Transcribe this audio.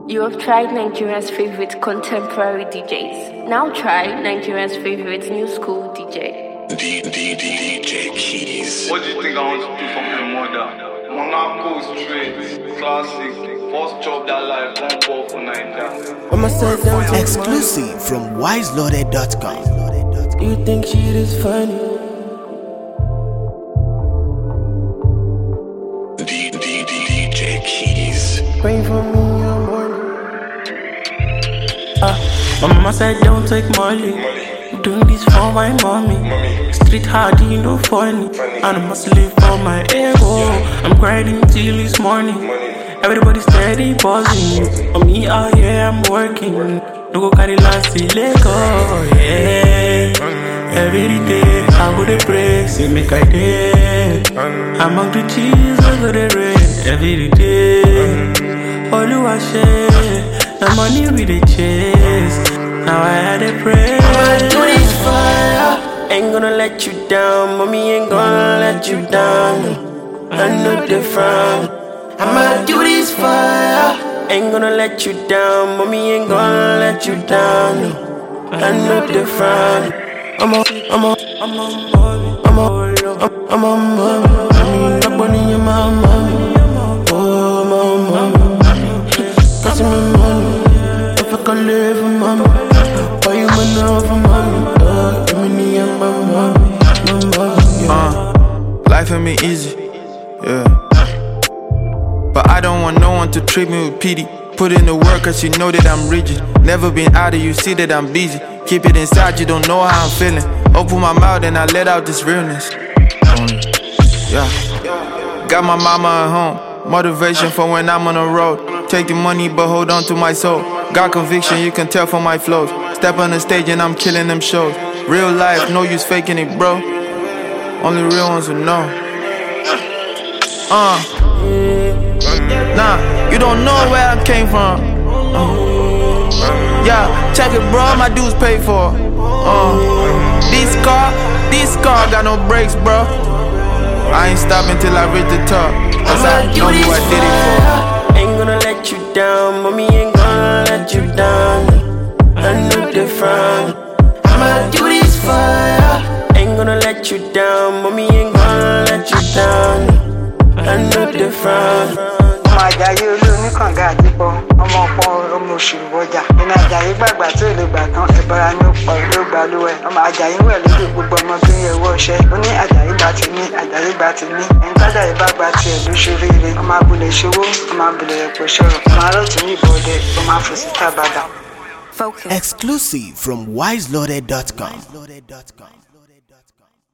You have tried Nigeria's favorite contemporary DJs. Now try Nigeria's favorite new school DJ. DJ Keys. What do you think I want to do for my mother? Monaco straight, classic. First job that life, one ball for Nigeria. Exclusive from wiseloaded.com. You think shit is funny? DJ Keys. Pray for me in the morning. My mama said don't take money. I'm doing this for my mommy. Street hard, you know funny. And I must live for my ego. I'm grinding till this morning. Everybody steady buzzing. On me out here, I'm working. No go carry last till Lego, yeah. Every day, I go to pray, say make I day. Among the cheese, I go to rain. Every day, all you are share. The money we the chase. Now I had to pray. I'ma do this fire. Ain't gonna let you down, mommy ain't gonna let you down. I know different. I'ma do this fire. Ain't gonna let you down, mommy ain't gonna let you down. I know different. I'm a mommy. Got money in my mommy. Oh, my mommy. Got me money. If I can live for mommy, why you man know for mommy? Give me and my mommy. Life ain't been easy, yeah. But I don't want no one to treat me with pity. Put in the work cause you know that I'm rigid. Never been out of you, see that I'm busy. Keep it inside, you don't know how I'm feeling. Open my mouth and I let out this realness. Yeah. Got my mama at home. Motivation for when I'm on the road. Take the money but hold on to my soul. Got conviction, you can tell from my flows. Step on the stage and I'm killing them shows. Real life, no use faking it, bro. Only real ones will know. Nah, you don't know where I came from. Yeah, check it, bro, my dues paid for. This car got no brakes, bro. I ain't stopping till I reach the top. Cause I know who I did it for. Ain't gonna let you down, mommy ain't gonna let you down. I know different. I'ma do this fire. Ain't gonna let you down, mommy ain't gonna let you down. I know different. Àjàyí olóòní kànga àdìpọ̀ ọmọ ọ̀pọ̀ ọmọ òṣèlú ọjà ìnà Àjàyí gbàgbà tí ò lè gbà tán ẹ̀bọra ní ọ̀pọ̀ ló gbà lówẹ̀ ọmọ Àjàyí wẹ̀ lójú gbogbo ọmọ tó ń yẹwọ́ ọṣẹ́ ó ní Àjàyí gbà ti ní Àjàyí gbà ti ní ẹni tájàyí bá gbà tiẹ̀ ló ṣoríire ọmọ abúlé ṣòwò ọmọ abúlé ẹ̀pọ̀ ṣọ̀rọ̀ ọmọ arọ́tún ní ìbọ̀dẹ ọmọ àfòsí tábàdà. Exclusive from wiseloaded.com.